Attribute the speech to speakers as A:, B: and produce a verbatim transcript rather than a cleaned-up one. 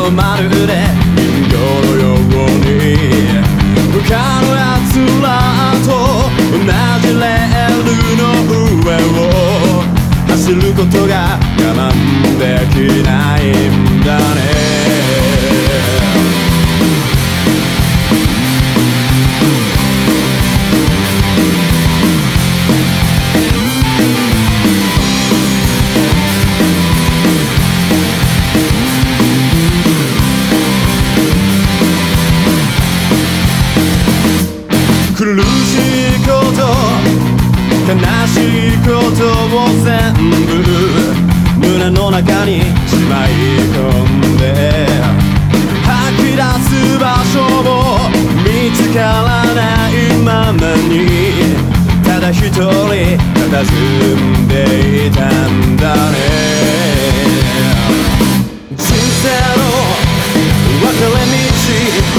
A: とまるで人形のように他のやつらと同じレールの上を走ることが我慢できないんだね。苦しいこと悲しいことを全部胸の中にしまい込んで吐き出す場所も見つからないままにただ一人佇んでいたんだね。人生の分かれ道